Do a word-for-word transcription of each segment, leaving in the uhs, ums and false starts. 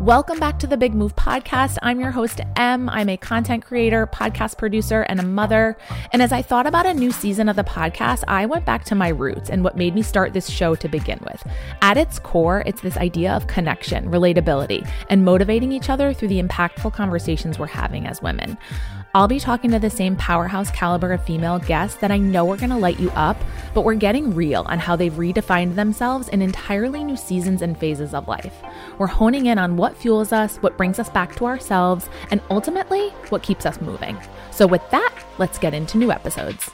Welcome back to the Big Move Podcast. I'm your host, Em. I'm a content creator, podcast producer, and a mother. And as I thought about a new season of the podcast, I went back to my roots and what made me start this show to begin with. At its core, it's this idea of connection, relatability, and motivating each other through the impactful conversations we're having as women. I'll be talking to the same powerhouse caliber of female guests that I know are going to light you up, but we're getting real on how they've redefined themselves in entirely new seasons and phases of life. We're honing in on what fuels us, what brings us back to ourselves, and ultimately, what keeps us moving. So with that, let's get into new episodes.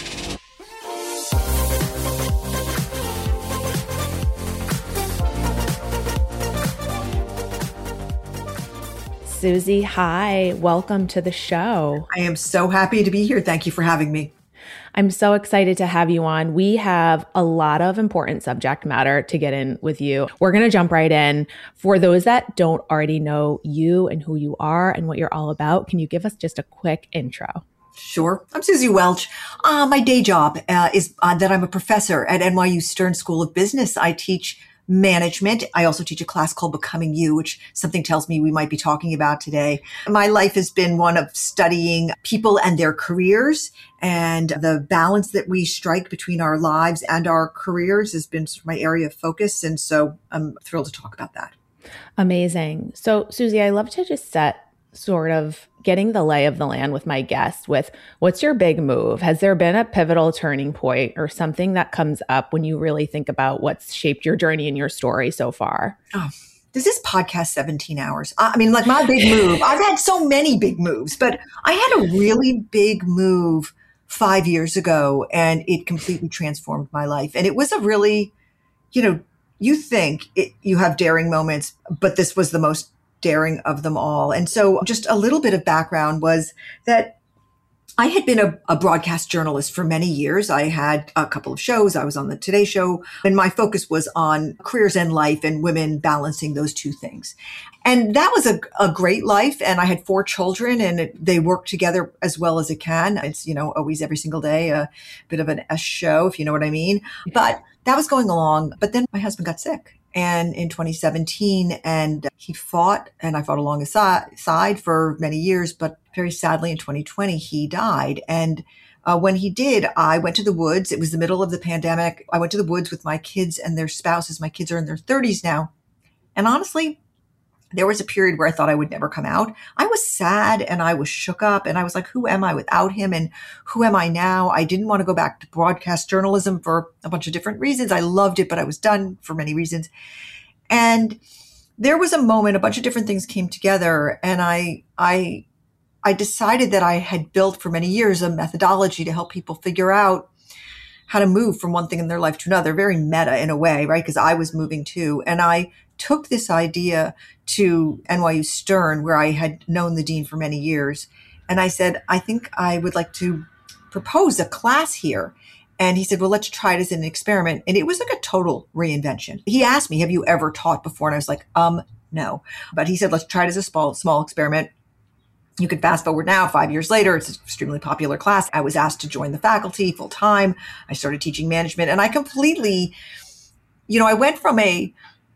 Susie, hi. Welcome to the show. I am so happy to be here. Thank you for having me. I'm so excited to have you on. We have a lot of important subject matter to get in with you. We're going to jump right in. For those that don't already know you and who you are and what you're all about, can you give us just a quick intro? Sure. I'm Susie Welch. Uh, my day job uh, is uh, that I'm a professor at N Y U Stern School of Business. I teach management. I also teach a class called Becoming You, which something tells me we might be talking about today. My life has been one of studying people and their careers, and the balance that we strike between our lives and our careers has been sort of my area of focus. And so I'm thrilled to talk about that. Amazing. So Susie, I love to just set sort of getting the lay of the land with my guests with what's your big move? Has there been a pivotal turning point or something that comes up when you really think about what's shaped your journey and your story so far? Oh, does this podcast seventeen hours? I mean, like my big move, I've had so many big moves, but I had a really big move five years ago and it completely transformed my life. And it was a really, you know, you think it, you have daring moments, but this was the most daring of them all. And so just a little bit of background was that I had been a, a broadcast journalist for many years. I had a couple of shows. I was on the Today Show, and my focus was on careers and life and women balancing those two things. And that was a, a great life. And I had four children and it, they work together as well as it can. It's, you know, always every single day, a bit of an S show, if you know what I mean. But that was going along. But then my husband got sick. And in twenty seventeen, and he fought, and I fought along his side for many years, but very sadly in twenty twenty, he died. And uh, when he did, I went to the woods. It was the middle of the pandemic. I went to the woods with my kids and their spouses. My kids are in their thirties now. And honestly, there was a period where I thought I would never come out. I was sad and I was shook up and I was like, who am I without him? And who am I now? I didn't want to go back to broadcast journalism for a bunch of different reasons. I loved it, but I was done for many reasons. And there was a moment, a bunch of different things came together. And I, I, I decided that I had built for many years a methodology to help people figure out how to move from one thing in their life to another, very meta in a way, right? Because I was moving too. And I took this idea to N Y U Stern, where I had known the dean for many years. And I said, I think I would like to propose a class here. And he said, well, let's try it as an experiment. And it was like a total reinvention. He asked me, have you ever taught before? And I was like, um, no. But he said, let's try it as a small, small experiment. You could fast forward now, five years later, it's an extremely popular class. I was asked to join the faculty full time. I started teaching management and I completely, you know, I went from a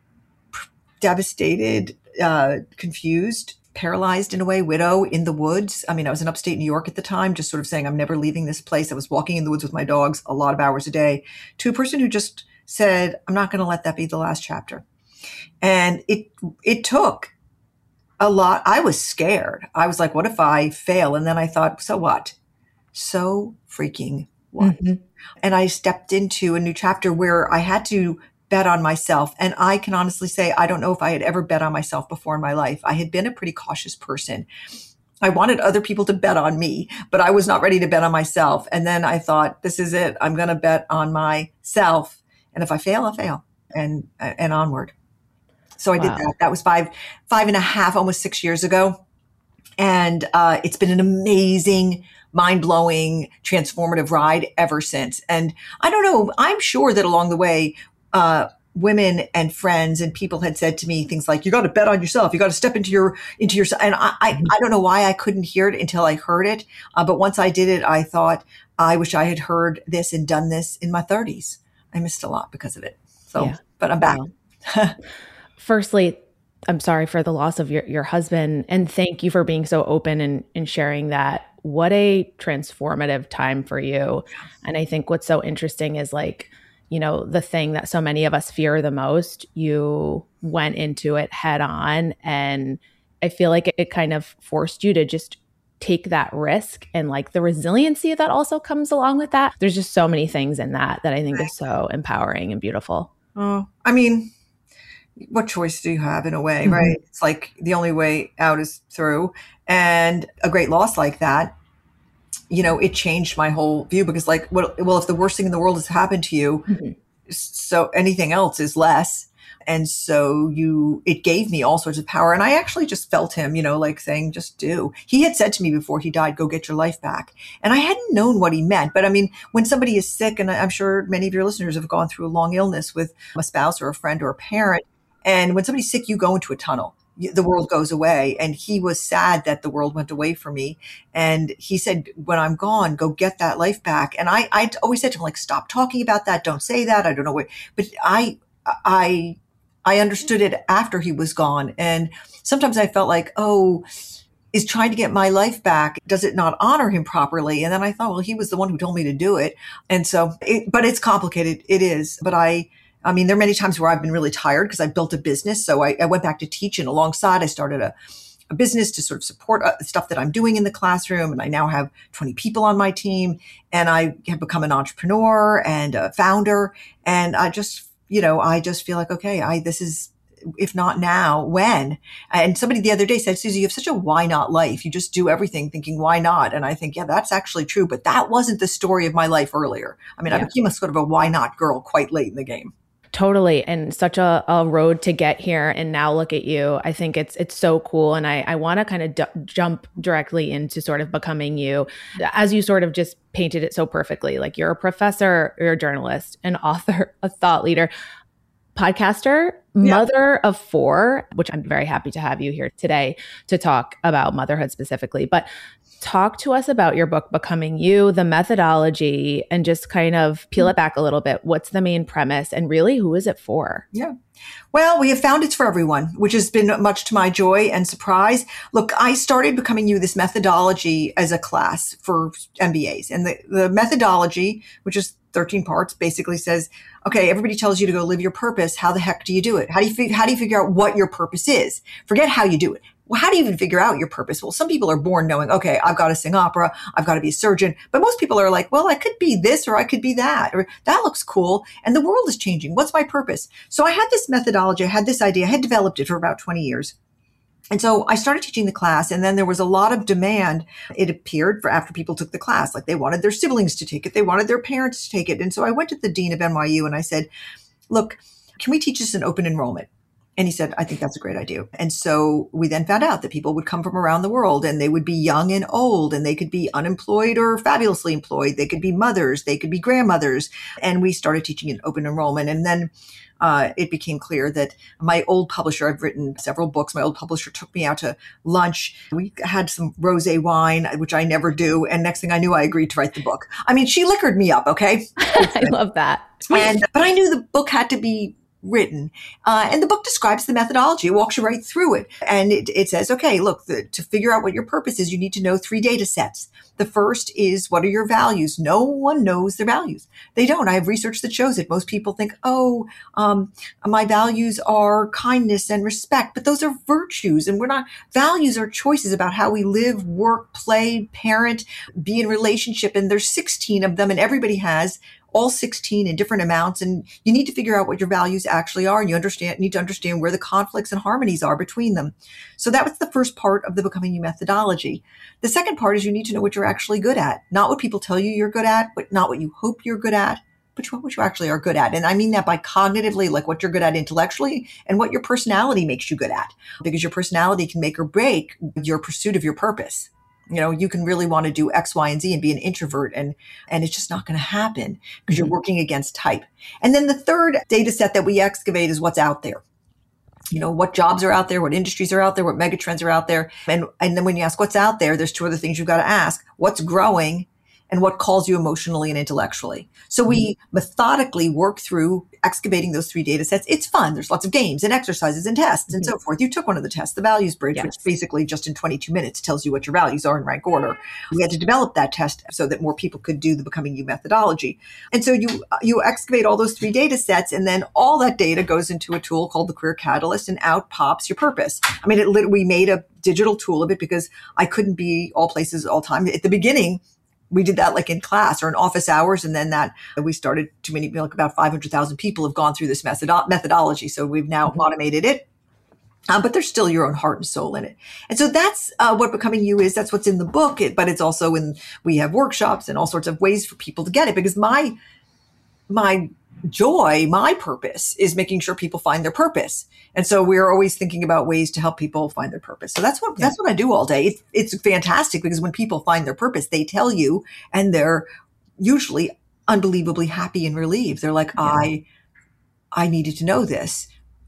devastated, uh, confused, paralyzed in a way, widow in the woods. I mean, I was in upstate New York at the time, just sort of saying, I'm never leaving this place. I was walking in the woods with my dogs a lot of hours a day, to a person who just said, I'm not going to let that be the last chapter. And it, it took a lot. I was scared. I was like, what if I fail? And then I thought, so what? So freaking what? Mm-hmm. And I stepped into a new chapter where I had to bet on myself. And I can honestly say, I don't know if I had ever bet on myself before in my life. I had been a pretty cautious person. I wanted other people to bet on me, but I was not ready to bet on myself. And then I thought, this is it. I'm going to bet on myself. And if I fail, I fail and, and onward. So I wow. did that. That was five, five and a half, almost six years ago. And uh, it's been an amazing, mind-blowing, transformative ride ever since. And I don't know, I'm sure that along the way, uh, women and friends and people had said to me things like, you got to bet on yourself. You got to step into your, into yourself. And I, I, I don't know why I couldn't hear it until I heard it. Uh, but once I did it, I thought, I wish I had heard this and done this in my thirties. I missed a lot because of it. So, yeah. But I'm back. Wow. Firstly, I'm sorry for the loss of your, your husband. And thank you for being so open and, and sharing that. What a transformative time for you. And I think what's so interesting is like, you know, the thing that so many of us fear the most, you went into it head on. And I feel like it, it kind of forced you to just take that risk, and like the resiliency that also comes along with that. There's just so many things in that that I think right. is so empowering and beautiful. Oh, I mean, what choice do you have in a way, mm-hmm. right? It's like the only way out is through. And a great loss like that, you know, it changed my whole view, because like, well, well if the worst thing in the world has happened to you, mm-hmm. so anything else is less. And so you, it gave me all sorts of power. And I actually just felt him, you know, like saying, just do. He had said to me before he died, go get your life back. And I hadn't known what he meant. But I mean, when somebody is sick, and I'm sure many of your listeners have gone through a long illness with a spouse or a friend or a parent. And when somebody's sick, you go into a tunnel. The world goes away. And he was sad that the world went away from me. And he said, when I'm gone, go get that life back. And I, I always said to him, like, stop talking about that. Don't say that. I don't know what, but I, I, I understood it after he was gone. And sometimes I felt like, oh, is trying to get my life back, does it not honor him properly? And then I thought, well, he was the one who told me to do it. And so, it, but it's complicated. It is. But I, I mean, there are many times where I've been really tired because I built a business. So I, I went back to teach, and alongside I started a, a business to sort of support uh, stuff that I'm doing in the classroom. And I now have twenty people on my team, and I have become an entrepreneur and a founder. And I just, you know, I just feel like, okay, I, this is, if not now, when? And somebody the other day said, Susie, you have such a why not life. You just do everything thinking, why not? And I think, yeah, that's actually true. But that wasn't the story of my life earlier. I mean, yeah. I became a sort of a why not girl quite late in the game. Totally. And such a, a road to get here. And now look at you. I think it's it's so cool. And I, I want to kind of d- jump directly into sort of becoming you, as you sort of just painted it so perfectly. Like, you're a professor, you're a journalist, an author, a thought leader, podcaster, yeah. mother of four, which I'm very happy to have you here today to talk about motherhood specifically. But talk to us about your book, Becoming You, the methodology, and just kind of peel it back a little bit. What's the main premise, and really, who is it for? Yeah. Well, we have found it's for everyone, which has been much to my joy and surprise. Look, I started Becoming You, this methodology, as a class for M B As. And the, the methodology, which is thirteen parts, basically says, okay, everybody tells you to go live your purpose. How the heck do you do it? How do you, fig- how do you figure out what your purpose is? Forget how you do it. Well, how do you even figure out your purpose? Well, some people are born knowing, okay, I've got to sing opera, I've got to be a surgeon. But most people are like, well, I could be this, or I could be that, or that looks cool. And the world is changing. What's my purpose? So I had this methodology, I had this idea, I had developed it for about twenty years. And so I started teaching the class, and then there was a lot of demand. It appeared for after people took the class, like they wanted their siblings to take it. They wanted their parents to take it. And so I went to the dean of N Y U and I said, look, can we teach this in open enrollment? And he said, I think that's a great idea. And so we then found out that people would come from around the world, and they would be young and old, and they could be unemployed or fabulously employed. They could be mothers, they could be grandmothers. And we started teaching in open enrollment. And then uh, it became clear that my old publisher, I've written several books. My old publisher took me out to lunch. We had some rosé wine, which I never do. And next thing I knew, I agreed to write the book. I mean, she liquored me up. Okay. I love that. And, but I knew the book had to be written. Uh, and the book describes the methodology. It walks you right through it. And it, it says, okay, look, the, to figure out what your purpose is, you need to know three data sets. The first is, what are your values? No one knows their values. They don't. I have research that shows it. Most people think, oh, um, my values are kindness and respect, but those are virtues. And we're not, values are choices about how we live, work, play, parent, be in relationship. And there's sixteen of them, and everybody has all sixteen in different amounts. And you need to figure out what your values actually are. And you understand, need to understand where the conflicts and harmonies are between them. So that was the first part of the Becoming You methodology. The second part is you need to know what you're actually good at, not what people tell you you're good at, but not what you hope you're good at, but what you actually are good at. And I mean that by cognitively, like what you're good at intellectually, and what your personality makes you good at, because your personality can make or break your pursuit of your purpose. You know, you can really want to do X, Y, and Z and be an introvert, and, and it's just not going to happen because you're working against type. And then the third data set that we excavate is what's out there. You know, what jobs are out there, what industries are out there, what megatrends are out there. And, and then when you ask what's out there, there's two other things you've got to ask. What's growing and what calls you emotionally and intellectually. So we methodically work through excavating those three data sets. It's fun. There's lots of games and exercises and tests and so forth. You took one of the tests, the Values Bridge, Yes. which basically just in twenty-two minutes tells you what your values are in rank order. We had to develop that test so that more people could do the Becoming You methodology. And so you you excavate all those three data sets, and then all that data goes into a tool called the Career Catalyst, and out pops your purpose. I mean, it lit- we made a digital tool of it because I couldn't be all places all time. At the beginning, we did that like in class or in office hours. And then that we started too many, like about five hundred thousand people have gone through this method- methodology. So we've now mm-hmm. automated it. Uh, but there's still your own heart and soul in it. And so that's uh, what Becoming You is. That's what's in the book. It, but it's also in, we have workshops and all sorts of ways for people to get it, because my, my joy, my purpose is making sure people find their purpose. And so we're always thinking about ways to help people find their purpose. So that's what, yeah. that's what I do all day. It's, it's fantastic because when people find their purpose, they tell you, and they're usually unbelievably happy and relieved. They're like, yeah. I, I needed to know this.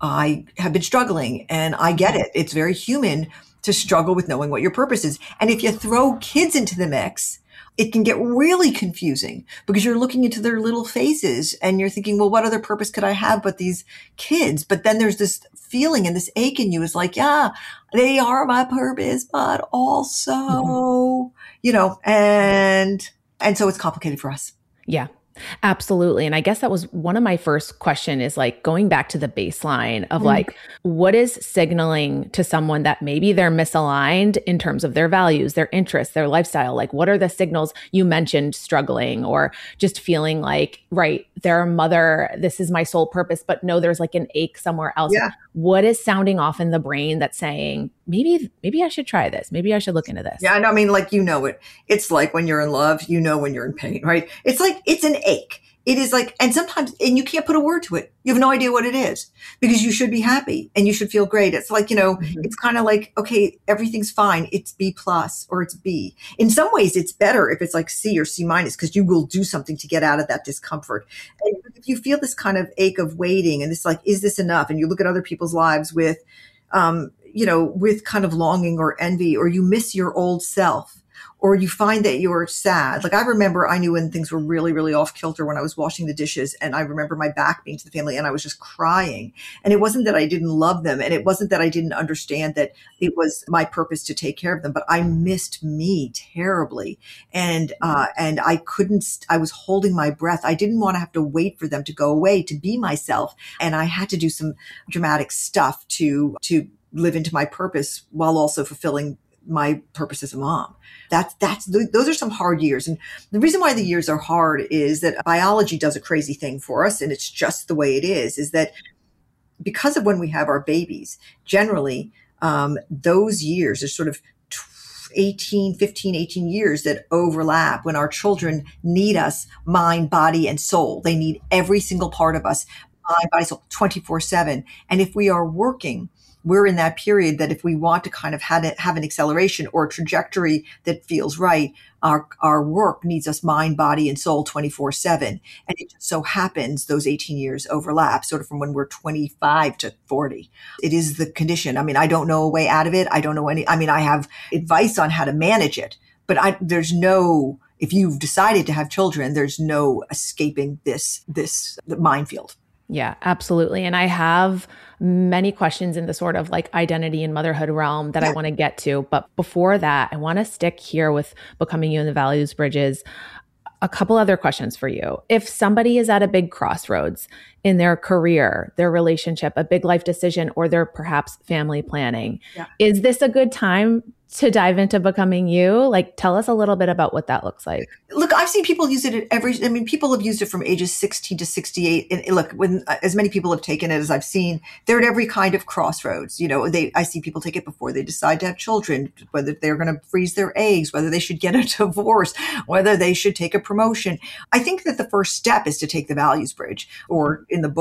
I have been struggling, and I get it. It's very human to struggle with knowing what your purpose is. And if you throw kids into the mix, it can get really confusing because you're looking into their little faces and you're thinking, well, what other purpose could I have but these kids? But then there's this feeling and this ache in you is like, yeah, they are my purpose, but also, mm-hmm. you know, and, and so it's complicated for us. Yeah. Absolutely. And I guess that was one of my first question is like going back to the baseline of mm-hmm. like, what is signaling to someone that maybe they're misaligned in terms of their values, their interests, their lifestyle? Like, what are the signals? You mentioned struggling or just feeling like, right, they're a mother, this is my sole purpose, but no, there's like an ache somewhere else. Yeah. What is sounding off in the brain that's saying, maybe, maybe I should try this. Maybe I should look into this. Yeah. And I mean, like, you know, it, it's like when you're in love, you know, when you're in pain, right? It's like, it's an ache. It is like, and sometimes, and you can't put a word to it. You have no idea what it is because you should be happy and you should feel great. It's like, you know, mm-hmm. it's kind of like, okay, everything's fine. It's B plus or it's B. In some ways, it's better if it's like C or C minus because you will do something to get out of that discomfort. And if you feel this kind of ache of waiting and it's like, is this enough? And you look at other people's lives with, um, you know, with kind of longing or envy, or you miss your old self. Or you find that you're sad. Like I remember I knew when things were really, really off kilter when I was washing the dishes, and I remember my back being to the family and I was just crying. And it wasn't that I didn't love them, and it wasn't that I didn't understand that it was my purpose to take care of them, but I missed me terribly. And, uh, and I couldn't, I was holding my breath. I didn't want to have to wait for them to go away to be myself. And I had to do some dramatic stuff to, to live into my purpose while also fulfilling my purpose as a mom. That's, that's, those are some hard years. And the reason why the years are hard is that biology does a crazy thing for us. And it's just the way it is, is that because of when we have our babies, generally, um, those years are sort of eighteen, fifteen, eighteen years that overlap when our children need us, mind, body, and soul. They need every single part of us, mind, body, soul, twenty-four seven. And if we are working, we're in that period that if we want to kind of have, it, have an acceleration or a trajectory that feels right, our, our work needs us mind, body, and soul twenty-four seven. And it just so happens those eighteen years overlap, sort of from when we're twenty-five to forty. It is the condition. I mean, I don't know a way out of it. I don't know any, I mean, I have advice on how to manage it, but I, there's no, if you've decided to have children, there's no escaping this, this minefield. Yeah, absolutely. And I have many questions in the sort of like identity and motherhood realm that yeah. I want to get to. But before that, I want to stick here with Becoming You and the Values Bridges. A couple other questions for you. If somebody is at a big crossroads in their career, their relationship, a big life decision, or their perhaps family planning, yeah. is this a good time to dive into Becoming You? Like, tell us a little bit about what that looks like. Look, I've seen people use it at every, I mean, people have used it from ages sixteen to sixty-eight. And look, when as many people have taken it as I've seen, they're at every kind of crossroads. You know, they, I see people take it before they decide to have children, whether they're going to freeze their eggs, whether they should get a divorce, whether they should take a promotion. I think that the first step is to take the Values Bridge, or in the book,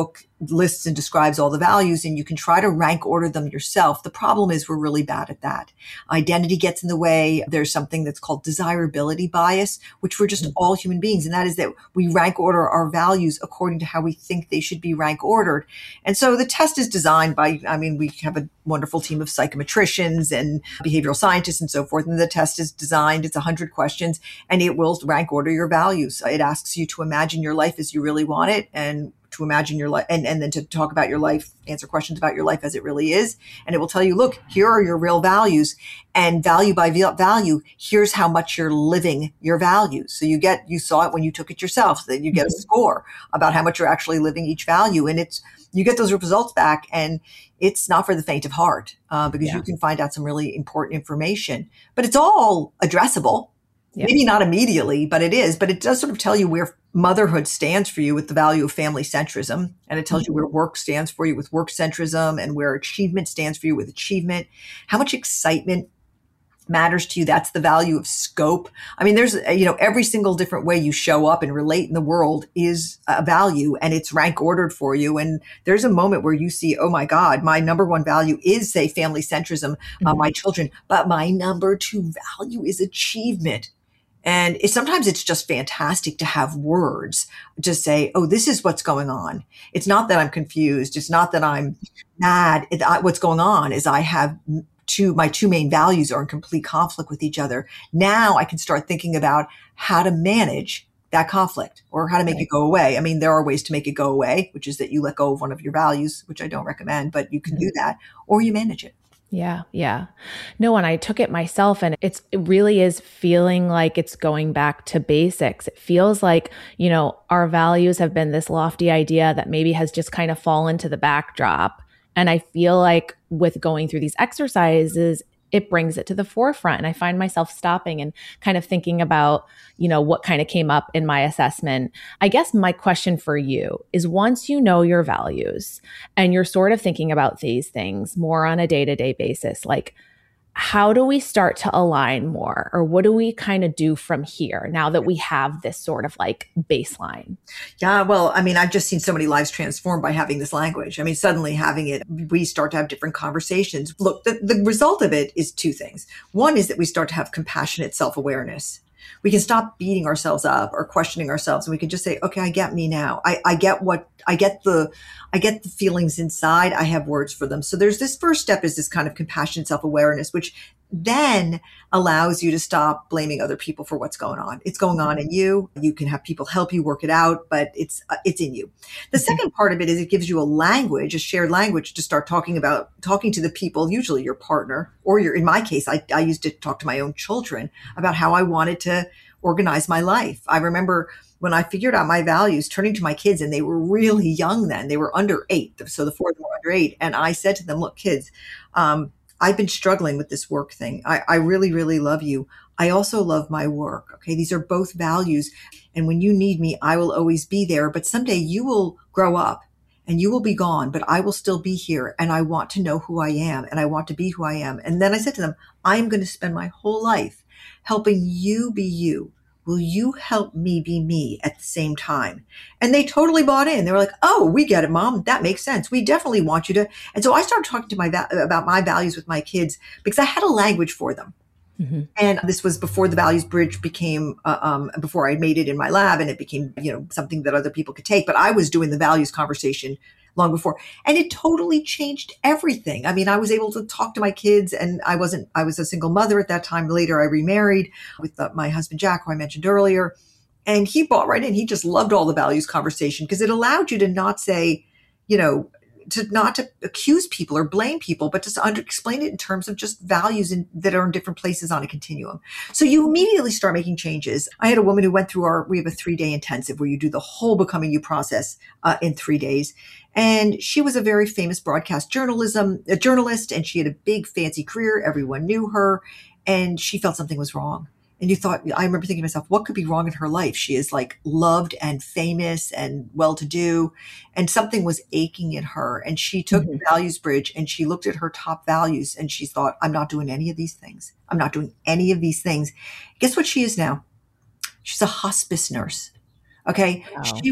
lists and describes all the values, and you can try to rank order them yourself. The problem is we're really bad at that. Identity gets in the way. There's something that's called desirability bias, which we're just all human beings. And that is that we rank order our values according to how we think they should be rank ordered. And so the test is designed by, I mean, we have a wonderful team of psychometricians and behavioral scientists and so forth. And the test is designed, it's one hundred questions, and it will rank order your values. It asks you to imagine your life as you really want it, and to imagine your life, and, and then to talk about your life, answer questions about your life as it really is. And it will tell you, look, here are your real values, and value by value, here's how much you're living your values. So you get, you saw it when you took it yourself, that you get a score about how much you're actually living each value. And it's, you get those results back, and it's not for the faint of heart, uh, because yeah. you can find out some really important information, but it's all addressable. Yeah. Maybe not immediately, but it is. But it does sort of tell you where motherhood stands for you with the value of family centrism. And it tells mm-hmm. you where work stands for you with work centrism, and where achievement stands for you with achievement. How much excitement matters to you. That's the value of scope. I mean, there's, you know, every single different way you show up and relate in the world is a value, and it's rank ordered for you. And there's a moment where you see, oh my God, my number one value is, say, family centrism, mm-hmm. uh, my children, but my number two value is achievement. And it, sometimes it's just fantastic to have words to say, oh, this is what's going on. It's not that I'm confused. It's not that I'm mad. It, I, what's going on is I have two, my two main values are in complete conflict with each other. Now I can start thinking about how to manage that conflict, or how to make right. it go away. I mean, there are ways to make it go away, which is that you let go of one of your values, which I don't recommend, but you can mm-hmm. do that, or you manage it. Yeah. Yeah. No, and I took it myself, and it's, it really is feeling like it's going back to basics. It feels like, you know, our values have been this lofty idea that maybe has just kind of fallen to the backdrop. And I feel like with going through these exercises, it brings it to the forefront. And I find myself stopping and kind of thinking about, you know, what kind of came up in my assessment. I guess my question for you is, once you know your values and you're sort of thinking about these things more on a day-to-day basis, like, how do we start to align more, or what do we kind of do from here now that we have this sort of like baseline? Yeah, well, I mean, I've just seen so many lives transformed by having this language. I mean, suddenly having it, we start to have different conversations. Look, the, the result of it is two things. One is that we start to have compassionate self-awareness. We can stop beating ourselves up or questioning ourselves, and we can just say, okay, I get me now. I, I get what, I get the, I get the feelings inside. I have words for them. So there's this first step is this kind of compassionate self-awareness, which then allows you to stop blaming other people for what's going on. It's going on in you. You can have people help you work it out, but it's, uh, it's in you. The mm-hmm. second part of it is it gives you a language, a shared language to start talking about, talking to the people, usually your partner, or your, in my case, I, I used to talk to my own children about how I wanted to organize my life. I remember when I figured out my values, turning to my kids, and they were really young then, they were under eight. So the four of them were under eight. And I said to them, look, kids, um, I've been struggling with this work thing. I, I really, really love you. I also love my work. Okay. These are both values. And when you need me, I will always be there. But someday you will grow up and you will be gone, but I will still be here. And I want to know who I am, and I want to be who I am. And then I said to them, I'm going to spend my whole life helping you be you. Will you help me be me at the same time? And they totally bought in. They were like, oh, we get it, Mom. That makes sense. We definitely want you to. And so I started talking to my va- about my values with my kids because I had a language for them. Mm-hmm. And this was before the Values Bridge became, uh, um, before I made it in my lab, and it became, you know, something that other people could take. But I was doing the values conversation long before. And it totally changed everything. I mean, I was able to talk to my kids, and I wasn't, I was a single mother at that time. Later, I remarried with uh, my husband, Jack, who I mentioned earlier. And he bought right in. He just loved all the values conversation because it allowed you to not say, you know, to not to accuse people or blame people, but just to under, explain it in terms of just values in, that are in different places on a continuum. So you immediately start making changes. I had a woman who went through our, we have a three day intensive where you do the whole Becoming You process uh, in three days. And she was a very famous broadcast journalism, a journalist, and she had a big fancy career. Everyone knew her, and she felt something was wrong. And you thought, I remember thinking to myself, what could be wrong in her life? She is like loved and famous and well-to-do, and something was aching in her. And she took mm-hmm. the Values Bridge and she looked at her top values and she thought, I'm not doing any of these things. I'm not doing any of these things. Guess what she is now? She's a hospice nurse. Okay. Wow. She was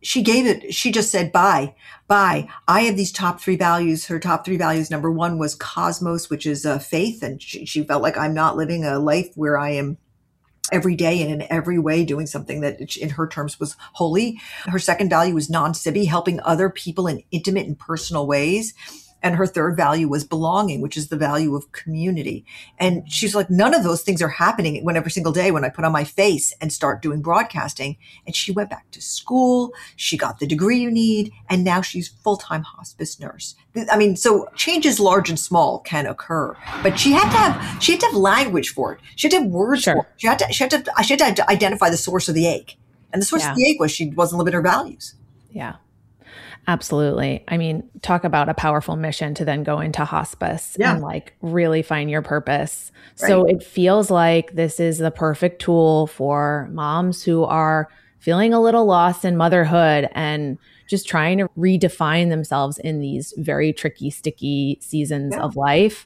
she gave it, she just said, bye, bye. I have these top three values. Her top three values, number one was cosmos, which is uh, faith. And she, she felt like I'm not living a life where I am every day and in every way doing something that in her terms was holy. Her second value was non-sibby, helping other people in intimate and personal ways. And her third value was belonging, which is the value of community. And she's like, none of those things are happening when every single day when I put on my face and start doing broadcasting. And she went back to school. She got the degree you need. And now she's full-time hospice nurse. I mean, so changes large and small can occur, but she had to have, she had to have language for it. She had to have words Sure. for it. She had to, she had to, she had to identify the source of the ache. And the source Yeah. of the ache was she wasn't living her values. Yeah. Absolutely. I mean, talk about a powerful mission to then go into hospice Yeah. and like really find your purpose. So it feels like this is the perfect tool for moms who are feeling a little lost in motherhood and just trying to redefine themselves in these very tricky, sticky seasons Yeah. of life.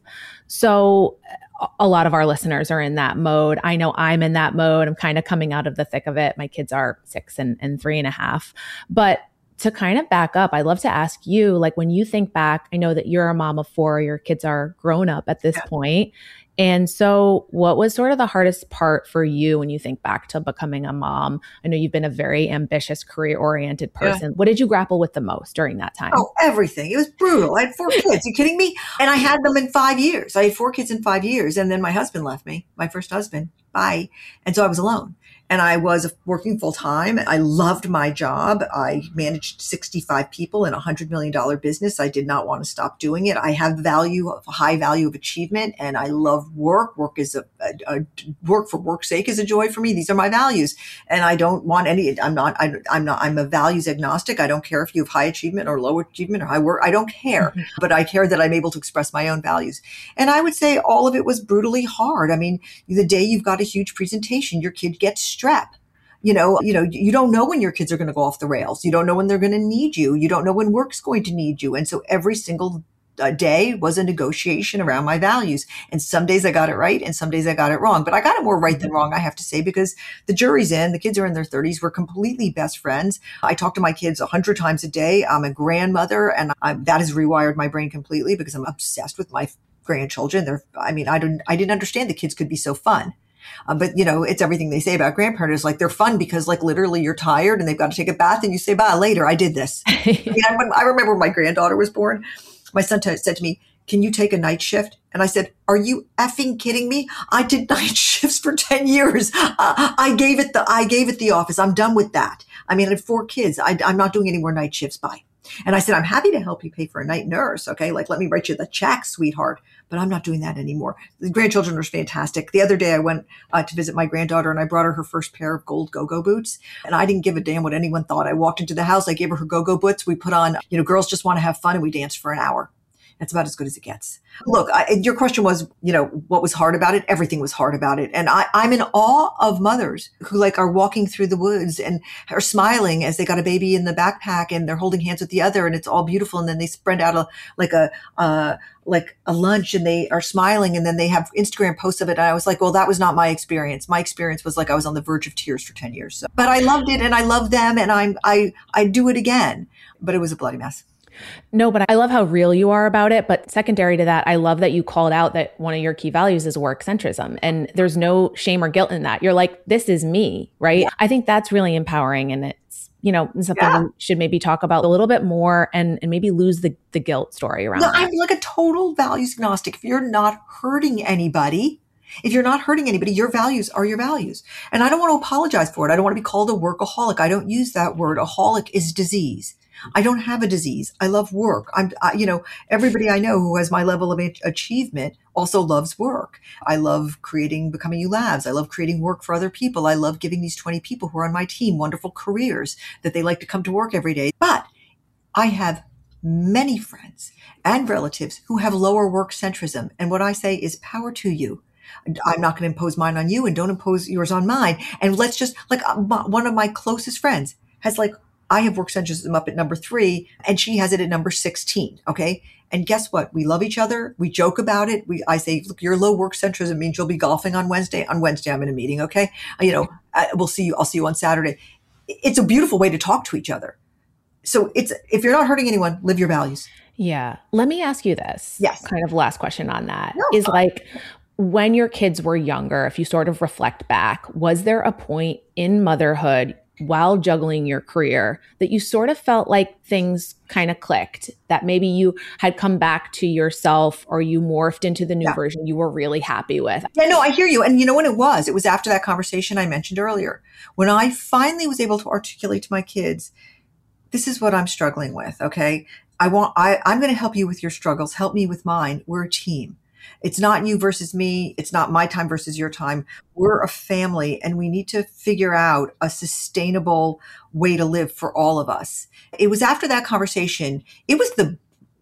So a- a lot of our listeners are in that mode. I know I'm in that mode. I'm kind of coming out of the thick of it. My kids are six and, and three and a half, but to kind of back up, I'd love to ask you, like when you think back, I know that you're a mom of four, your kids are grown up at this Yeah. point. And so what was sort of the hardest part for you when you think back to becoming a mom? I know you've been a very ambitious, career-oriented person. What did you grapple with the most during that time? Oh, everything. It was brutal. I had four kids. You kidding me? And I had them in five years. I had four kids in five years. And then my husband left me, my first husband. Bye. And so I was alone. And I was working full time. I loved my job. I managed sixty-five people in a hundred million dollar business. I did not want to stop doing it. I have value of high value of achievement, and I love work. Work is a, a, a work for work's sake is a joy for me. These are my values, and I don't want any. I'm not. I, I'm not. I'm a values agnostic. I don't care if you have high achievement or low achievement or high work. I don't care, mm-hmm. but I care that I'm able to express my own values. And I would say all of it was brutally hard. I mean, the day you've got a huge presentation, your kid gets strep. You know, you know, you don't know when your kids are going to go off the rails. You don't know when they're going to need you. You don't know when work's going to need you. And so every single uh, day was a negotiation around my values. And some days I got it right and some days I got it wrong. But I got it more right than wrong, I have to say, because the jury's in. The kids are in their thirties. We're completely best friends. I talk to my kids a hundred times a day. I'm a grandmother, and I, that has rewired my brain completely because I'm obsessed with my grandchildren. They're, I mean, I don't, I didn't understand the kids could be so fun. Uh, but, you know, it's everything they say about grandparents. Like they're fun because like literally you're tired and they've got to take a bath and you say, bye, later, I did this. Yeah, when I remember when my granddaughter was born, my son t- said to me, can you take a night shift? And I said, are you effing kidding me? I did night shifts for ten years. Uh, I gave it the, I gave it the office. I'm done with that. I mean, I had four kids. I, I'm not doing any more night shifts. Bye. And I said, I'm happy to help you pay for a night nurse. Okay. Like, let me write you the check, sweetheart. But I'm not doing that anymore. The grandchildren are fantastic. The other day I went uh, to visit my granddaughter and I brought her her first pair of gold go-go boots. And I didn't give a damn what anyone thought. I walked into the house. I gave her her go-go boots. We put on, you know, Girls Just Want to Have Fun, and we danced for an hour. That's about as good as it gets. Look, I, your question was, you know, what was hard about it? Everything was hard about it. And I, I'm in awe of mothers who like are walking through the woods and are smiling as they got a baby in the backpack and they're holding hands with the other and it's all beautiful. And then they spread out a, like a, uh, like a lunch and they are smiling and then they have Instagram posts of it. And I was like, well, that was not my experience. My experience was like I was on the verge of tears for ten years. So, but I loved it and I love them and I'm, I, I do it again, but it was a bloody mess. No, but I love how real you are about it. But secondary to that, I love that you called out that one of your key values is work centrism. And there's no shame or guilt in that. You're like, this is me, right? Yeah. I think that's really empowering. And it's, you know, something yeah. we should maybe talk about a little bit more and, and maybe lose the, the guilt story around no, that. I'm like a total values agnostic. If you're not hurting anybody, If you're not hurting anybody, your values are your values. And I don't want to apologize for it. I don't want to be called a workaholic. I don't use that word. Aholic is disease. I don't have a disease. I love work. I'm, I, you know, everybody I know who has my level of achievement also loves work. I love creating Becoming You Labs. I love creating work for other people. I love giving these twenty people who are on my team wonderful careers that they like to come to work every day. But I have many friends and relatives who have lower work centrism. And what I say is power to you. I'm not going to impose mine on you and don't impose yours on mine. And let's just like one of my closest friends has like, I have work centrism up at number three and she has it at number sixteen. Okay. And guess what? We love each other. We joke about it. We, I say, look, your low work centrism means you'll be golfing on Wednesday. On Wednesday, I'm in a meeting. Okay. You know, I, we'll see you. I'll see you on Saturday. It's a beautiful way to talk to each other. So it's, if you're not hurting anyone, live your values. Yeah. Let me ask you this. Yes. Kind of last question on that No. is like, when your kids were younger, if you sort of reflect back, was there a point in motherhood while juggling your career that you sort of felt like things kind of clicked, that maybe you had come back to yourself or you morphed into the new Yeah. version you were really happy with? Yeah, no, I hear you. And you know when it was? It was after that conversation I mentioned earlier, when I finally was able to articulate to my kids, this is what I'm struggling with. Okay. I want, I, I'm going to help you with your struggles. Help me with mine. We're a team. It's not you versus me. It's not my time versus your time. We're a family and we need to figure out a sustainable way to live for all of us. It was after that conversation, it was the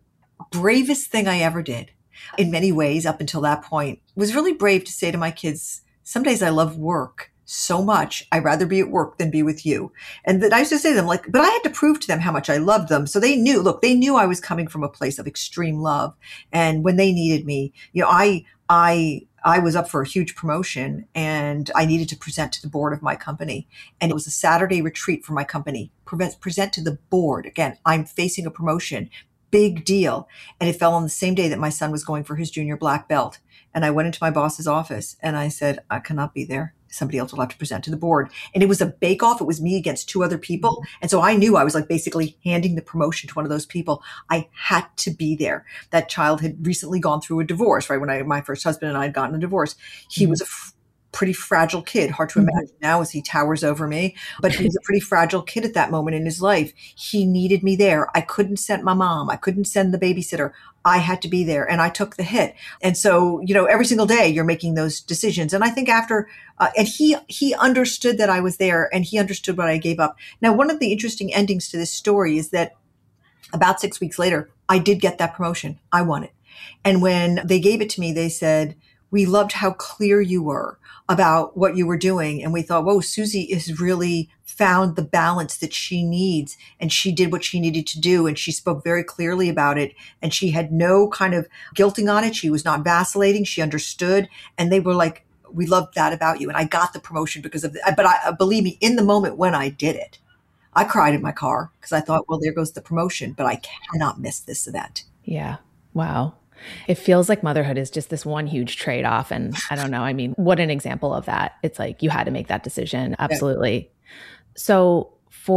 bravest thing I ever did. In many ways, up until that point, it was really brave to say to my kids, some days I love work so much. I'd rather be at work than be with you. And that I used to say to them, like, but I had to prove to them how much I loved them. So they knew, look, they knew I was coming from a place of extreme love. And when they needed me, you know, I, I, I was up for a huge promotion and I needed to present to the board of my company. And it was a Saturday retreat for my company. Present, present to the board. Again, I'm facing a promotion. Big deal. And it fell on the same day that my son was going for his junior black belt. And I went into my boss's office and I said, I cannot be there. Somebody else will have to present to the board. And it was a bake off. It was me against two other people. And so I knew I was like basically handing the promotion to one of those people. I had to be there. That child had recently gone through a divorce, right? When I, my first husband and I had gotten a divorce, he mm-hmm. was a f- pretty fragile kid. Hard to imagine mm-hmm. now as he towers over me, but he was a pretty fragile kid at that moment in his life. He needed me there. I couldn't send my mom. I couldn't send the babysitter. I had to be there and I took the hit. And so, you know, every single day you're making those decisions. And I think after, uh, and he, he understood that I was there and he understood what I gave up. Now, one of the interesting endings to this story is that about six weeks later, I did get that promotion. I won it. And when they gave it to me, they said, we loved how clear you were about what you were doing. And we thought, whoa, Susie has really found the balance that she needs. And she did what she needed to do. And she spoke very clearly about it. And she had no kind of guilting on it. She was not vacillating. She understood. And they were like, we loved that about you. And I got the promotion because of that. But I, believe me, in the moment when I did it, I cried in my car because I thought, well, there goes the promotion, but I cannot miss this event. Yeah. Wow. It feels like motherhood is just this one huge trade-off. And I don't know, I mean, what an example of that. It's like you had to make that decision. Absolutely. Yeah. So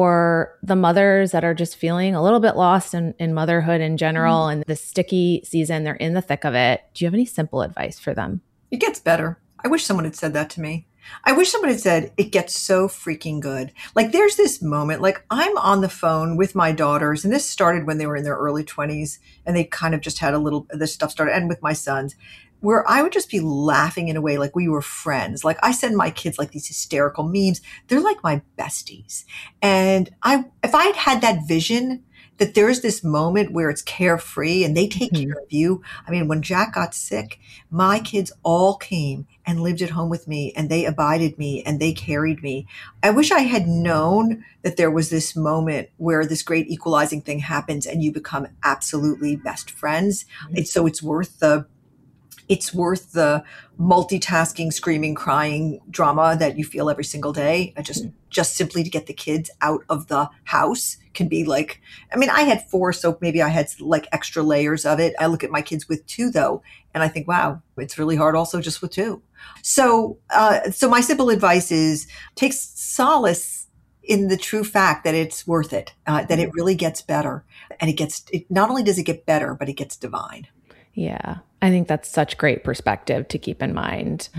for the mothers that are just feeling a little bit lost in, in motherhood in general mm-hmm. and the sticky season, they're in the thick of it. Do you have any simple advice for them? It gets better. I wish someone had said that to me. I wish someone had said, it gets so freaking good. Like there's this moment, like I'm on the phone with my daughters, and this started when they were in their early twenties and they kind of just had a little, this stuff started, and with my sons, where I would just be laughing in a way like we were friends. Like I send my kids like these hysterical memes. They're like my besties. And I, if I'd had that vision that there's this moment where it's carefree and they take mm-hmm. care of you. I mean, when Jack got sick, my kids all came and lived at home with me and they abided me and they carried me. I wish I had known that there was this moment where this great equalizing thing happens and you become absolutely best friends. Mm-hmm. It's, so it's worth the It's worth the multitasking, screaming, crying drama that you feel every single day. I just, just simply to get the kids out of the house can be like, I mean, I had four, so maybe I had like extra layers of it. I look at my kids with two though, and I think, wow, it's really hard also just with two. So, uh, so my simple advice is take solace in the true fact that it's worth it, uh, that it really gets better. And it gets, it not only does it get better, but it gets divine. Yeah, I think that's such great perspective to keep in mind.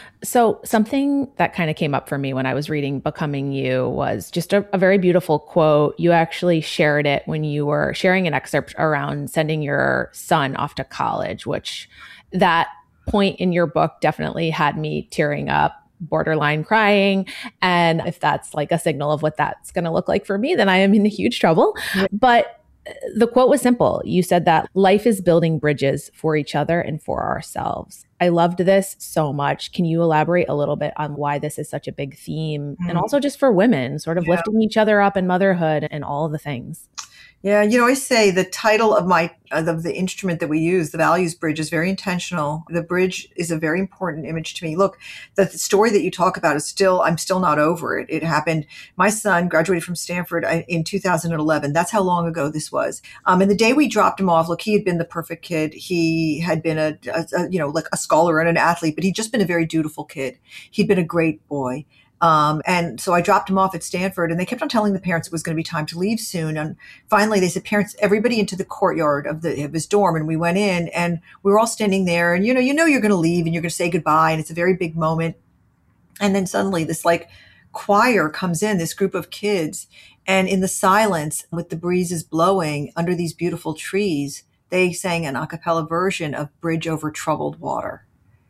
So something that kind of came up for me when I was reading Becoming You was just a, a very beautiful quote. You actually shared it when you were sharing an excerpt around sending your son off to college, which that point in your book definitely had me tearing up, borderline crying. And if that's like a signal of what that's going to look like for me, then I am in huge trouble. Yeah. But the quote was simple. You said that life is building bridges for each other and for ourselves. I loved this so much. Can you elaborate a little bit on why this is such a big theme? Mm. And also just for women, sort of yeah. lifting each other up in motherhood and all of the things. Yeah, you know, I say the title of my of the instrument that we use, the Values Bridge, is very intentional. The bridge is a very important image to me. Look, the, the story that you talk about is still, I'm still not over it. It happened. My son graduated from Stanford in two thousand eleven. That's how long ago this was. Um, and the day we dropped him off, look, he had been the perfect kid. He had been a, a, a you know, like a scholar and an athlete, but he'd just been a very dutiful kid. He'd been a great boy. Um, and so I dropped him off at Stanford, and they kept on telling the parents it was going to be time to leave soon. And finally they said, parents, everybody into the courtyard of the, of his dorm. And we went in, and we were all standing there, and, you know, you know, you're going to leave and you're going to say goodbye. And it's a very big moment. And then suddenly this like choir comes in, this group of kids, and in the silence with the breezes blowing under these beautiful trees, they sang an a cappella version of Bridge Over Troubled Water.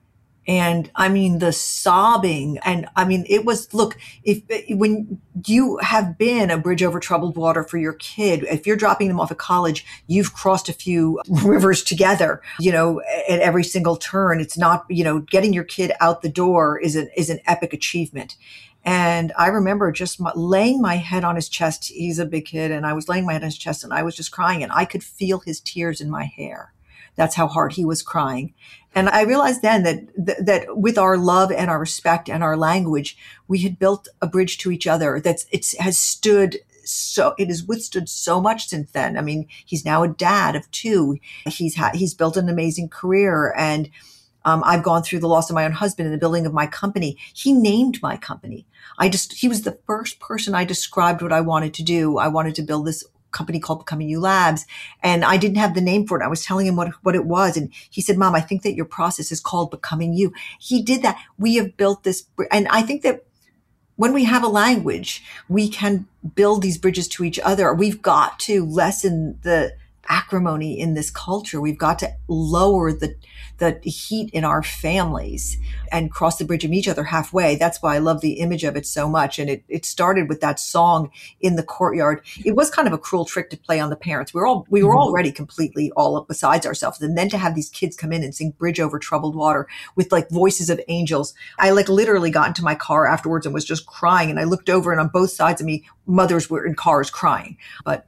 And I mean, the sobbing, and I mean, it was, look, if, when you have been a bridge over troubled water for your kid, if you're dropping them off at college, you've crossed a few rivers together, you know, at every single turn. It's not, you know, getting your kid out the door is an, is an epic achievement. And I remember just my, laying my head on his chest. He's a big kid, and I was laying my head on his chest, and I was just crying, and I could feel his tears in my hair. That's how hard he was crying. And I realized then that, that with our love and our respect and our language, we had built a bridge to each other that's, it has stood so, it has withstood so much since then. I mean, he's now a dad of two. He's had, he's built an amazing career. And, um, I've gone through the loss of my own husband and the building of my company. He named my company. I just, he was the first person I described what I wanted to do. I wanted to build this company called Becoming You Labs. And I didn't have the name for it. I was telling him what, what it was. And he said, Mom, I think that your process is called Becoming You. He did that. We have built this. And I think that when we have a language, we can build these bridges to each other. We've got to lessen the acrimony in this culture. We've got to lower the the heat in our families and cross the bridge and meet each other halfway. That's why I love the image of it so much. And it, it started with that song in the courtyard. It was kind of a cruel trick to play on the parents. We were all, we were already completely all up besides ourselves. And then to have these kids come in and sing Bridge Over Troubled Water with like voices of angels. I like literally got into my car afterwards and was just crying. And I looked over, and on both sides of me, mothers were in cars crying, but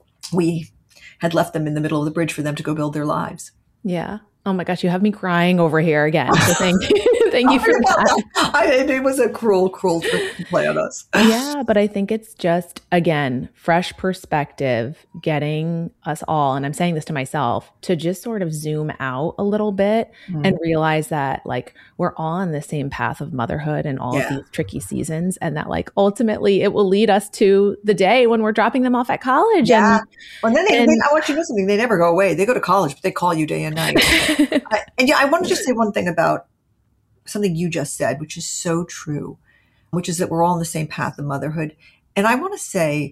we had left them in the middle of the bridge for them to go build their lives. Yeah. Oh my gosh, you have me crying over here again. So thank you. Thank you for that. I, it was a cruel, cruel trick to play on us. Yeah, but I think it's just, again, fresh perspective, getting us all, and I'm saying this to myself, to just sort of zoom out a little bit mm. and realize that like we're all on the same path of motherhood and all yeah. of these tricky seasons, and that like ultimately it will lead us to the day when we're dropping them off at college. Yeah. And, well, then they, and, they, I want you to know something. They never go away. They go to college, but they call you day and night. I, and yeah, I want to just say one thing about something you just said, which is so true, which is that we're all on the same path of motherhood. And I want to say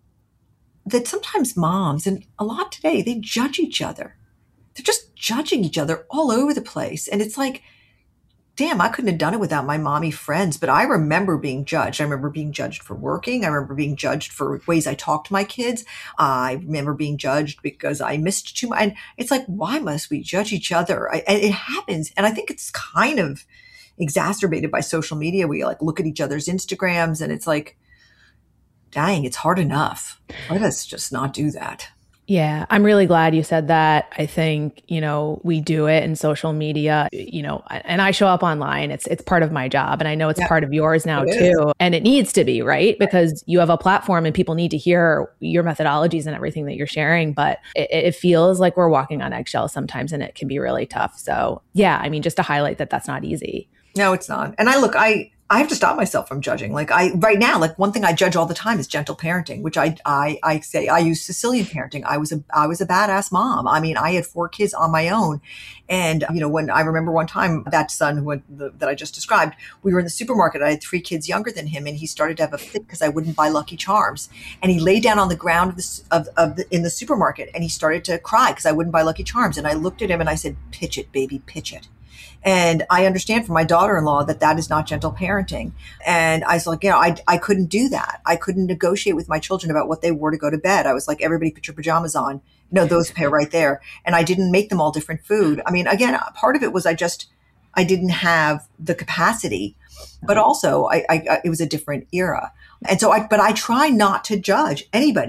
that sometimes moms, and a lot today, they judge each other. They're just judging each other all over the place. And it's like, damn, I couldn't have done it without my mommy friends. But I remember being judged. I remember being judged for working. I remember being judged for ways I talked to my kids. I remember being judged because I missed too much. And it's like, why must we judge each other? I, and it happens. And I think it's kind of exacerbated by social media. We like look at each other's Instagrams, and it's like, dang, it's hard enough. Let us just not do that. Yeah, I'm really glad you said that. I think, you know, we do it in social media, you know, and I show up online. It's it's part of my job. And I know it's yeah, part of yours now too. Is. And it needs to be, right? Because you have a platform and people need to hear your methodologies and everything that you're sharing. But it, it feels like we're walking on eggshells sometimes, and it can be really tough. So yeah, I mean, just to highlight that that's not easy. No, it's not. And I look, I I have to stop myself from judging. Like I, right now, like one thing I judge all the time is gentle parenting, which I, I, I say I use Sicilian parenting. I was a, I was a badass mom. I mean, I had four kids on my own. And, you know, when I remember one time that son who had the, that I just described, we were in the supermarket. I had three kids younger than him, and he started to have a fit because I wouldn't buy Lucky Charms. And he lay down on the ground of the, of, of the, in the supermarket, and he started to cry because I wouldn't buy Lucky Charms. And I looked at him and I said, pitch it, baby, pitch it. And I understand from my daughter-in-law that that is not gentle parenting. And I was like, you know, I, I couldn't do that. I couldn't negotiate with my children about what they wore to go to bed. I was like, everybody put your pajamas on. No, those pair right there. And I didn't make them all different food. I mean, again, part of it was I just, I didn't have the capacity, but also I, I, I it was a different era. And so I, but I try not to judge anybody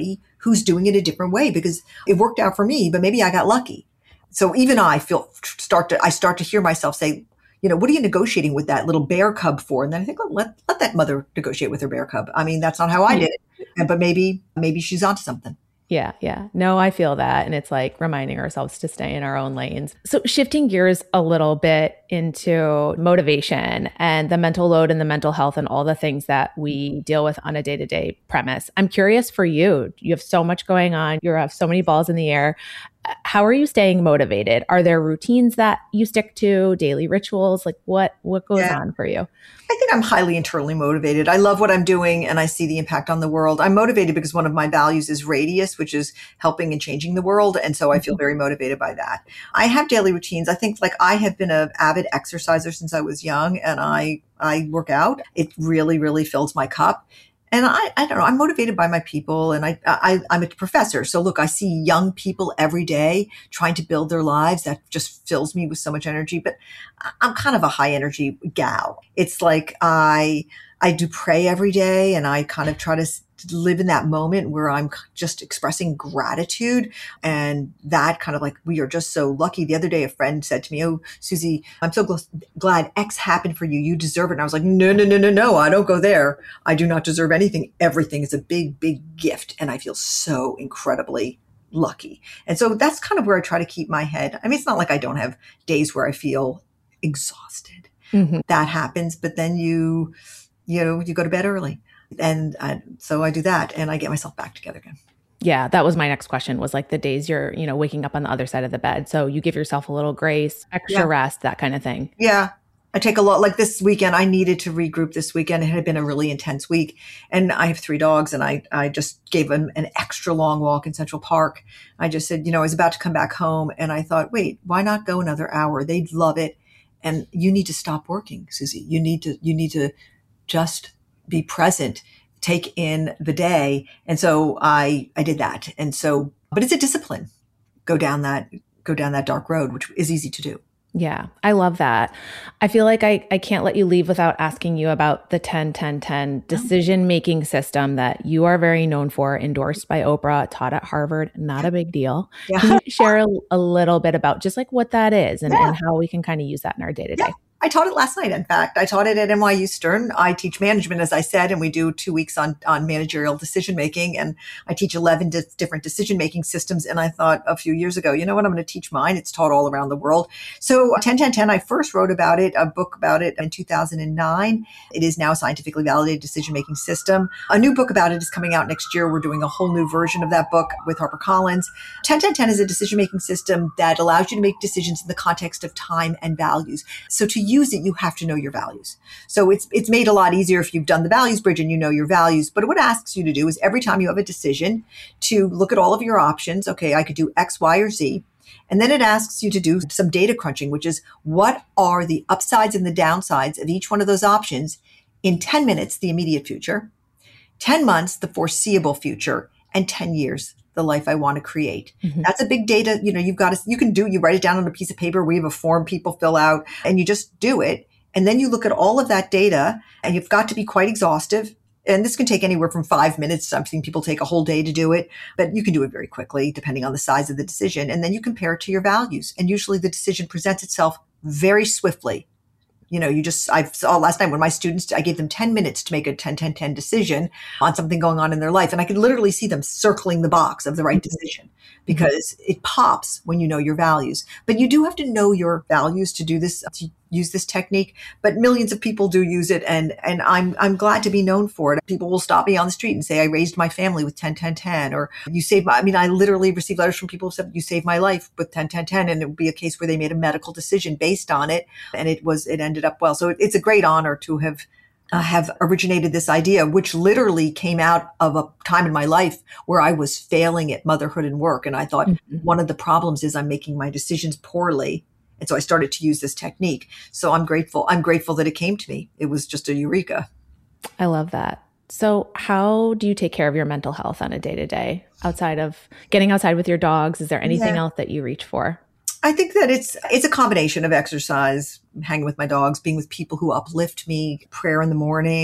who's doing it a different way because it worked out for me, but maybe I got lucky. So even I feel start to, I start to hear myself say, you know, what are you negotiating with that little bear cub for? And then I think, well, let, let that mother negotiate with her bear cub. I mean, that's not how I did it, but maybe, maybe she's onto something. Yeah, yeah. No, I feel that. And it's like reminding ourselves to stay in our own lanes. So shifting gears a little bit into motivation and the mental load and the mental health and all the things that we deal with on a day-to-day premise. I'm curious for you. You have so much going on. You have so many balls in the air. How are you staying motivated? Are there routines that you stick to, daily rituals? Like what, what goes yeah. on for you? I think I'm highly internally motivated. I love what I'm doing and I see the impact on the world. I'm motivated because one of my values is radius, which is helping and changing the world. And so I feel very motivated by that. I have daily routines. I think like I have been an avid exerciser since I was young and I, I work out. It really, really fills my cup. And I, I don't know, I'm motivated by my people and I, I, I'm a professor. So look, I see young people every day trying to build their lives. That just fills me with so much energy, but I'm kind of a high energy gal. It's like I, I do pray every day and I kind of try to live in that moment where I'm just expressing gratitude. And that kind of like, we are just so lucky. The other day, a friend said to me, oh, Susie, I'm so gl- glad X happened for you. You deserve it. And I was like, no, no, no, no, no. I don't go there. I do not deserve anything. Everything is a big, big gift. And I feel so incredibly lucky. And so that's kind of where I try to keep my head. I mean, it's not like I don't have days where I feel exhausted. Mm-hmm. That happens. But then you, you know, you go to bed early. And I, so I do that and I get myself back together again. Yeah, that was my next question was like the days you're, you know, waking up on the other side of the bed. So you give yourself a little grace, extra yeah. rest, that kind of thing. Yeah. I take a lot, like this weekend, I needed to regroup this weekend. It had been a really intense week and I have three dogs and I, I just gave them an extra long walk in Central Park. I just said, you know, I was about to come back home and I thought, wait, why not go another hour? They'd love it. And you need to stop working, Susie. You need to, you need to just be present, take in the day. And so I, I did that. And so, but it's a discipline, go down that, go down that dark road, which is easy to do. Yeah, I love that. I feel like I, I can't let you leave without asking you about the ten ten ten decision-making system that you are very known for, endorsed by Oprah, taught at Harvard, not a big deal. Yeah. Can you share a, a little bit about just like what that is and, yeah. and how we can kind of use that in our day-to-day? Yeah. I taught it last night. In fact, I taught it at N Y U Stern. I teach management, as I said, and we do two weeks on, on managerial decision making. And I teach eleven di- different decision making systems. And I thought a few years ago, you know what, I'm going to teach mine. It's taught all around the world. So ten ten ten, I first wrote about it, a book about it in two thousand nine. It is now a scientifically validated decision making system. A new book about it is coming out next year. We're doing a whole new version of that book with HarperCollins. ten ten ten is a decision making system that allows you to make decisions in the context of time and values. So to use it, you have to know your values. So it's it's made a lot easier if you've done the values bridge and you know your values. But what it asks you to do is every time you have a decision to look at all of your options. Okay, I could do X, Y, or Z. And then it asks you to do some data crunching, which is what are the upsides and the downsides of each one of those options in ten minutes, the immediate future, ten months, the foreseeable future, and ten years, the life I want to create. Mm-hmm. That's a big data. You know, you've got to, you can do, you write it down on a piece of paper. We have a form people fill out and you just do it. And then you look at all of that data and you've got to be quite exhaustive. And this can take anywhere from five minutes. I've seen people take a whole day to do it, but you can do it very quickly depending on the size of the decision. And then you compare it to your values. And usually the decision presents itself very swiftly. You know, you just, I saw last night when my students, I gave them ten minutes to make a ten ten ten decision on something going on in their life. And I could literally see them circling the box of the right decision because it pops when you know your values. But you do have to know your values to do this, to use this technique. But millions of people do use it. And, and I'm, I'm glad to be known for it. People will stop me on the street and say, I raised my family with ten ten ten, or you saved my, I mean, I literally received letters from people who said, you saved my life with ten ten ten. And it would be a case where they made a medical decision based on it. And it was, it ended up well. So it, it's a great honor to have Uh, have originated this idea, which literally came out of a time in my life where I was failing at motherhood and work. And I thought mm-hmm. one of the problems is I'm making my decisions poorly. And so I started to use this technique. So I'm grateful. I'm grateful that it came to me. It was just a eureka. I love that. So how do you take care of your mental health on a day-to-day outside of getting outside with your dogs? Is there anything yeah. else that you reach for? I think that it's it's a combination of exercise, hanging with my dogs, being with people who uplift me, prayer in the morning,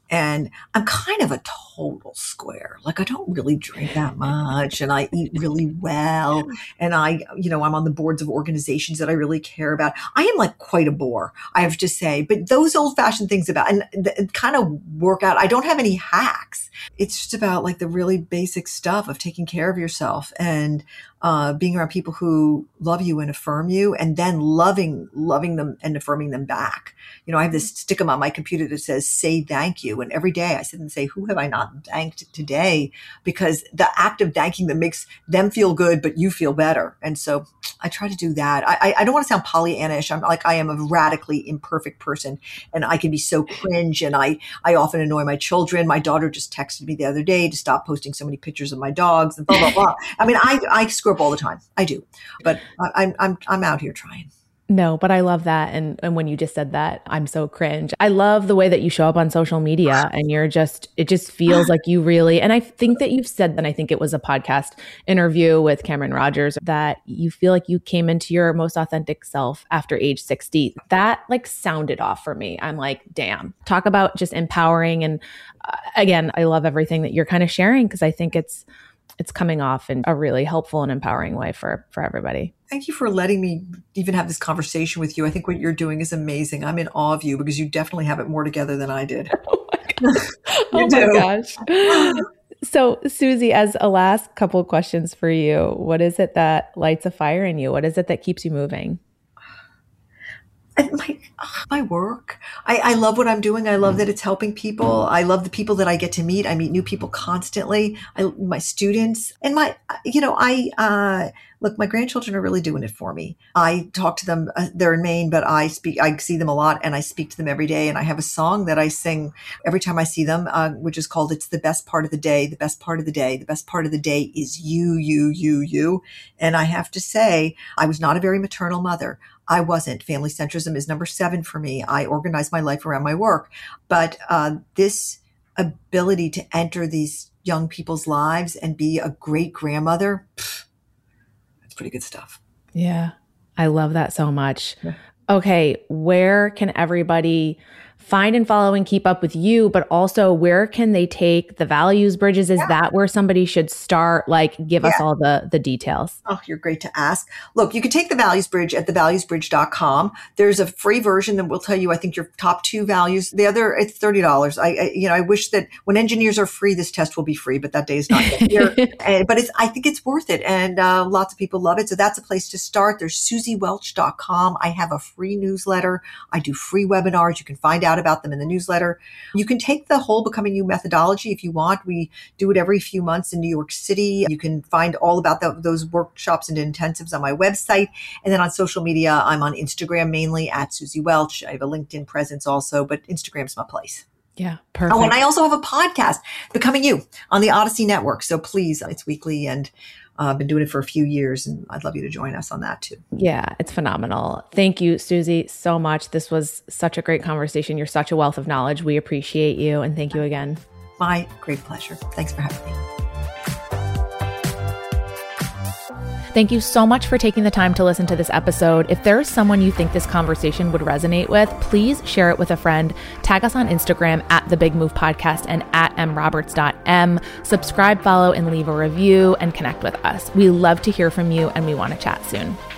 And I'm kind of a total square. Like I don't really drink that much and I eat really well. And I, you know, I'm on the boards of organizations that I really care about. I am like quite a bore, I have to say, but those old fashioned things about and, and kind of work out. I don't have any hacks. It's just about like the really basic stuff of taking care of yourself and uh, being around people who love you and affirm you and then loving, loving them and affirming them back. You know, I have this sticker on my computer that says, say thank you. And every day I sit and say, who have I not thanked today? Because the act of thanking them makes them feel good, but you feel better. And so I try to do that. I, I don't want to sound Pollyanna-ish. I'm like, I am a radically imperfect person and I can be so cringe. And I, I often annoy my children. My daughter just texted me the other day to stop posting so many pictures of my dogs and blah, blah, blah. I mean, I, I screw up all the time. I do, but I, I'm, I'm, I'm out here trying. No, but I love that. And and when you just said that, I'm so cringe. I love the way that you show up on social media and you're just, it just feels like you really, and I think that you've said that, I think it was a podcast interview with Cameron Rogers, that you feel like you came into your most authentic self after age sixty. That like sounded off for me. I'm like, damn, talk about just empowering. And uh, again, I love everything that you're kind of sharing because I think it's, it's coming off in a really helpful and empowering way for, for everybody. Thank you for letting me even have this conversation with you. I think what you're doing is amazing. I'm in awe of you because you definitely have it more together than I did. Oh my gosh. oh my gosh. So Susie, as a last couple of questions for you, what is it that lights a fire in you? What is it that keeps you moving? My, my work. I, I love what I'm doing. I love that it's helping people. I love the people that I get to meet. I meet new people constantly. I, my students and my, you know, I, uh, look, my grandchildren are really doing it for me. I talk to them. Uh, they're in Maine, but I speak, I see them a lot and I speak to them every day. And I have a song that I sing every time I see them, uh, which is called, It's the Best Part of the Day. The best part of the day. The best part of the day is you, you, you, you. And I have to say, I was not a very maternal mother. I wasn't. Family centrism is number seven for me. I organize my life around my work. But uh, this ability to enter these young people's lives and be a great grandmother, pff, that's pretty good stuff. Yeah, I love that so much. Yeah. Okay, where can everybody find and follow and keep up with you, but also where can they take the Values Bridges? Is yeah. that where somebody should start? Like, give yeah. us all the, the details. Oh, you're great to ask. Look, you can take the Values Bridge at the values bridge dot com. There's a free version that will tell you, I think, your top two values. The other, it's thirty dollars. I, I you know, I wish that when engineers are free, this test will be free, but that day is not here. and, but it's, I think it's worth it. And uh, lots of people love it. So that's a place to start. There's susie welch dot com. I have a free newsletter. I do free webinars. You can find out about them in the newsletter. You can take the whole Becoming You methodology if you want. We do it every few months in New York City. You can find all about the, those workshops and intensives on my website. And then on social media, I'm on Instagram mainly at Susie Welch. I have a LinkedIn presence also, but Instagram's my place. Yeah, perfect. Oh, and I also have a podcast, Becoming You, on the Odyssey Network. So please, it's weekly and I've uh, been doing it for a few years and I'd love you to join us on that too. Yeah, it's phenomenal. Thank you, Susie, so much. This was such a great conversation. You're such a wealth of knowledge. We appreciate you. And thank you again. My great pleasure. Thanks for having me. Thank you so much for taking the time to listen to this episode. If there is someone you think this conversation would resonate with, please share it with a friend. Tag us on Instagram at The Big Move Podcast and at m roberts dot m. Subscribe, follow, and leave a review and connect with us. We love to hear from you and we want to chat soon.